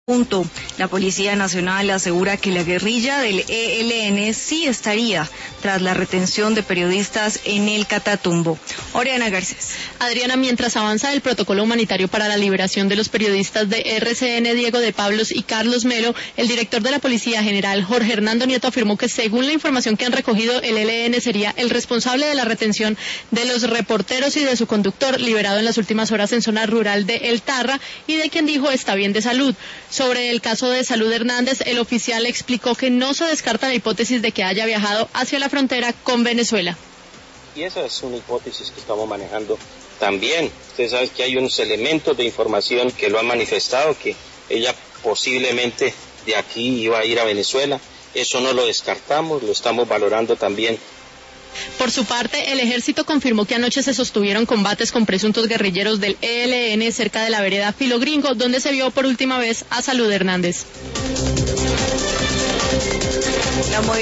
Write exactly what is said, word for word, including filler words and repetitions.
Punto. La Policía Nacional asegura que la guerrilla del E L N sí estaría tras la retención de periodistas en el Catatumbo. Oriana Garcés. Adriana, mientras avanza el protocolo humanitario para la liberación de los periodistas de R C N Diego de Pablos y Carlos Melo, el director de la Policía General, Jorge Hernando Nieto, afirmó que según la información que han recogido, el E L N sería el responsable de la retención de los reporteros y de su conductor, liberado en las últimas horas en zona rural de El Tarra, y de quien dijo está bien de salud. Sobre el caso de Salud Hernández, el oficial explicó que no se descarta la hipótesis de que haya viajado hacia la frontera con Venezuela. Y esa es una hipótesis que estamos manejando también. Usted sabe que hay unos elementos de información que lo han manifestado, que ella posiblemente de aquí iba a ir a Venezuela. Eso no lo descartamos, lo estamos valorando también. Por su parte, el ejército confirmó que anoche se sostuvieron combates con presuntos guerrilleros del E L N cerca de la vereda Filo Gringo, donde se vio por última vez a Salud Hernández. La